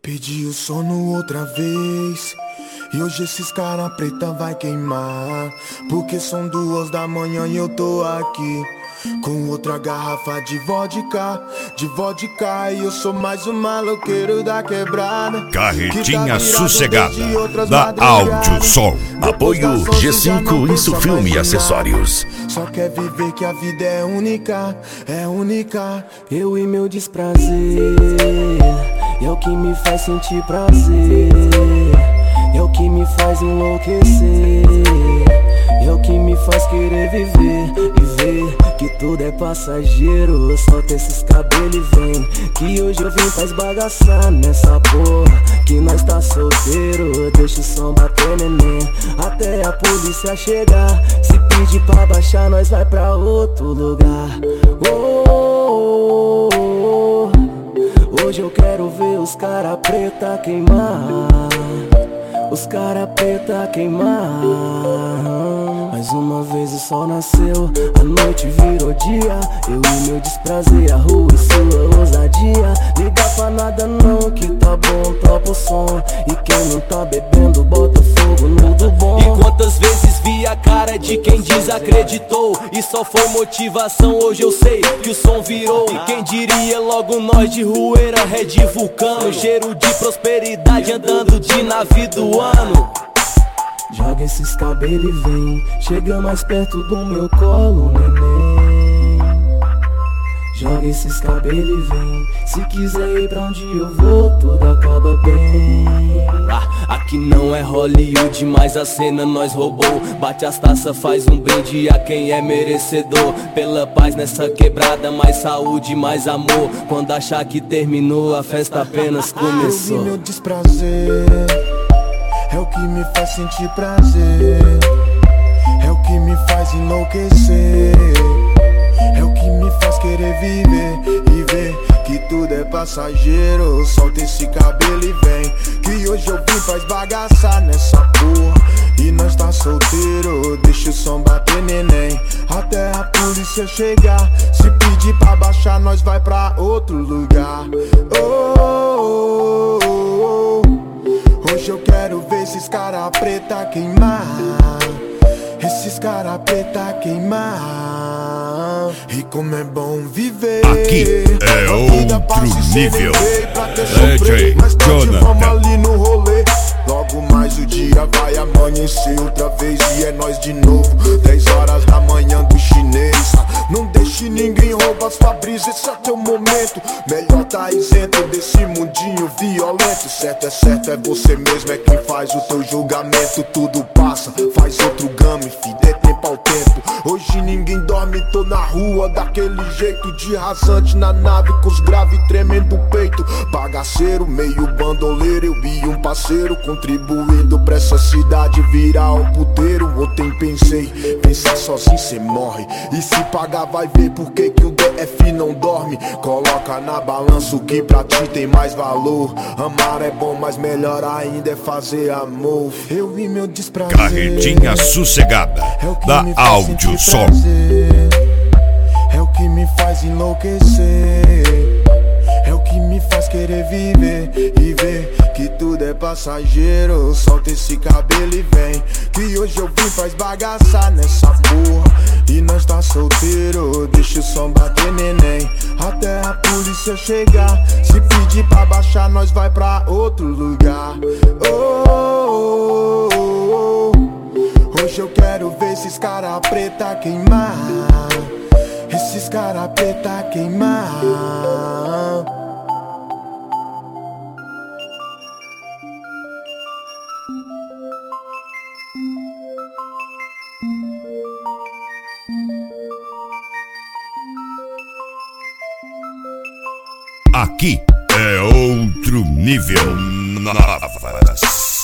Pedi o sono outra vez e hoje esses cara preta vai queimar, porque são 2 da manhã e eu tô aqui com outra garrafa de vodka, e eu sou mais um maloqueiro da quebrada. Carretinha sossegada da Áudio Som. Apoio G5 Insufilme e Acessórios. Só quer viver que a vida é única, é única. Eu e meu desprazer é o que me faz sentir prazer, é o que me faz enlouquecer, é o que me faz querer viver e ver que tudo é passageiro. Solta esses cabelos e vem, que hoje eu vim pra esbagaçar nessa porra, que nós tá solteiro. Deixa o som bater, neném, até a polícia chegar. Se pedir pra baixar, nós vai pra outro lugar. Hoje eu quero ver os cara preta queimar, os cara preta queimar. Mais uma vez o sol nasceu, a noite virou dia. Eu e meu desprazer, a rua e sua ousadia. Liga pra nada não, que tá bom, topa o som. E quem não tá bebendo, bota fogo no do bom. E quantas vezes vi a cara de quem desacreditou e só foi motivação, hoje eu sei que o som virou. E quem diria logo nós de Rueira, Red Vulcano, cheiro de prosperidade andando de navio do ano. Joga esses cabelos e vem, chega mais perto do meu colo, neném. Joga esses cabelos e vem, se quiser ir pra onde eu vou, tudo acaba bem. Aqui não é Hollywood, mas a cena nós roubou. Bate as taças, faz um brinde a quem é merecedor. Pela paz nessa quebrada, mais saúde, mais amor. Quando achar que terminou, a festa apenas começou. Eu vi meu desprazer, é o que me faz sentir prazer, é o que me faz enlouquecer, é o que me faz querer viver e ver que tudo é passageiro. Solta esse cabelo e vem, que hoje eu vim pra esbagaçar nessa porra, e nós tá solteiro. Deixa o som bater, neném, até a polícia chegar. Se pedir pra baixar, nós vai pra outro lugar. Hoje eu quero ver esses cara preta queimar, esses cara preta queimar. E como é bom viver, aqui é outro nível. DJ Jonathan. Vamos ali no rolê. Logo mais o dia vai amanhecer outra vez e é nós de novo. 10 horas da manhã do chinês. Não deixe ninguém roubar sua brisa, esse é teu momento. Melhor tá isento desse mundinho violento. Certo, é você mesmo, é quem faz o teu julgamento. Tudo passa, faz outro game, fi, dê tempo ao tempo. Hoje ninguém dorme, tô na rua daquele jeito, de rasante na nave, com os graves tremendo o peito. Bagaceiro, meio bandoleiro, eu vi um parceiro contribuindo pra essa cidade virar um puteiro. Ontem pensei, pensar sozinho cê morre, e se pagar vai ver por que o DF não dorme. Coloca na balança o que pra ti tem mais valor. Amar é bom, mas melhor ainda é fazer amor. Eu e meu desprazer, Carretinha sossegada da Áudio Som. É o que me faz enlouquecer, é o que me faz querer viver e ver que tudo é passageiro. Solta esse cabelo e vem, que hoje eu vim pra esbagaçar nessa porra, e nós tá solteiro. Deixa o som bater, neném, até a polícia chegar. Se pedir pra baixar, nós vai pra outro lugar. Hoje eu quero ver esses cara preta queimar, esses cara preta queimar. Aqui é outro nível.